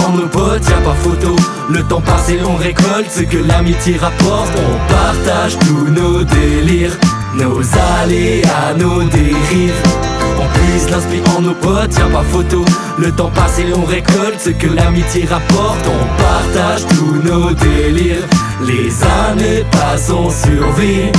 en nos potes, y'a pas photo. Le temps passé on récolte ce que l'amitié rapporte. On partage tous nos délires, nos aléas, nos dérives. On puise l'inspi en nos potes, y'a pas photo. Le temps passé on récolte ce que l'amitié rapporte. On partage tous nos délires, les années passent on survit.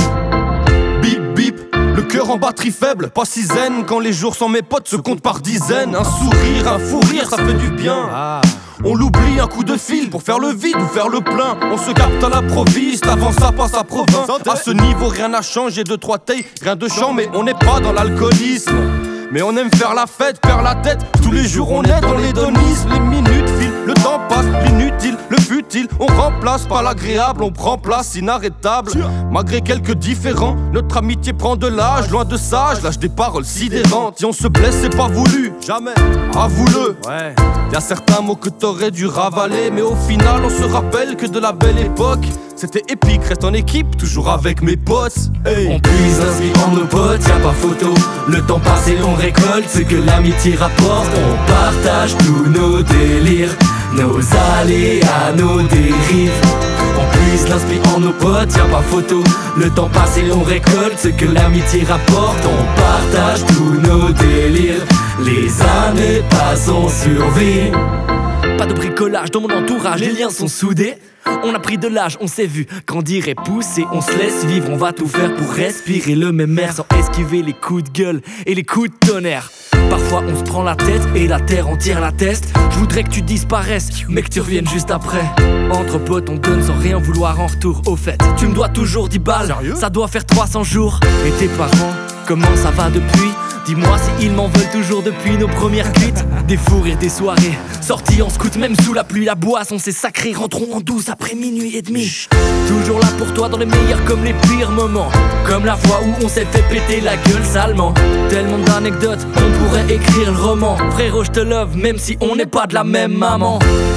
Bip bip, le cœur en batterie faible, pas si zen quand les jours sans mes potes se comptent par dizaines. Un sourire, un fou rire, ça fait du bien. On l'oublie, un coup de fil pour faire le vide ou faire le plein. On se capte à l'improviste, avant ça passe à province. À ce niveau rien n'a changé, 2-3 tailles, rien de chant mais on n'est pas dans l'alcoolisme. Mais on aime faire la fête, perd la tête. Tous les jours on est dans l'hédonisme. Les minutes filent, le temps passe, l'inutile, le futile. On remplace par l'agréable, on prend place inarrêtable. Malgré quelques différends, notre amitié prend de l'âge. Loin de sage, lâche des paroles sidérantes. Si on se blesse c'est pas voulu, jamais, avoue-le. Y'a certains mots que t'aurais dû ravaler, mais au final on se rappelle que de la belle époque c'était épique, reste en équipe, toujours avec mes potes. On puise l'inspi en nos potes, y'a pas photo. Le temps passé on récolte ce que l'amitié rapporte. On partage tous nos délires, nos aléas, nos dérives. On puise l'inspi en nos potes, y'a pas photo. Le temps passé on récolte ce que l'amitié rapporte. On partage tous nos délires, les années passent on survit. Pas de bricolage dans mon entourage, les liens sont soudés. On a pris de l'âge, on s'est vu grandir et pousser. On se laisse vivre, on va tout faire pour respirer le même air, sans esquiver les coups de gueule et les coups de tonnerre. Parfois on se prend la tête et la terre entière l'atteste. Je voudrais que tu disparaisses, mais que tu reviennes juste après. Entre potes on donne sans rien vouloir en retour. Au fait, tu me dois toujours 10 balles. Sérieux ? Ça doit faire 300 jours. Et tes parents, comment ça va depuis ? Dis-moi si ils m'en veulent toujours depuis nos premières cuites. Des fous rires, des soirées sorties en scout, même sous la pluie, la boisson c'est sacré. Rentrons en douce après minuit et demi. Toujours là pour toi dans les meilleurs comme les pires moments. Comme la fois où on s'est fait péter la gueule salement. Tellement d'anecdotes, on pourrait écrire le roman. Frérot je te love même si on n'est pas de la même maman.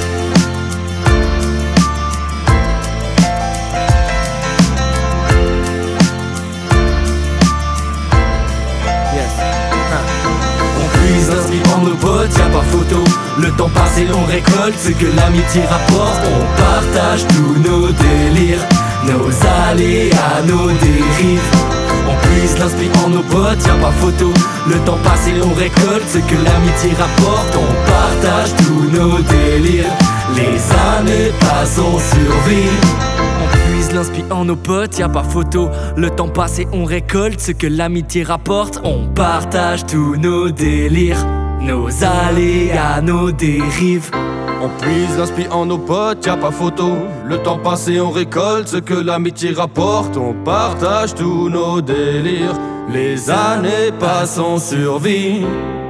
En nos potes, y'a pas photo. Le temps passé on récolte ce que l'amitié rapporte. On partage tous nos délires, nos aléas, nos dérives. On puise l'inspi en nos potes, y'a pas photo. Le temps passé on récolte ce que l'amitié rapporte. On partage tous nos délires, les années passent on survit. On puise l'inspi en nos potes, y'a pas photo. Le temps passé on récolte ce que l'amitié rapporte. On partage tous nos délires, nos aléas, nos dérives. On puise l'inspi en nos potes, y'a pas photo. Le temps passé on récolte ce que l'amitié rapporte. On partage tous nos délires, les années passent on survit.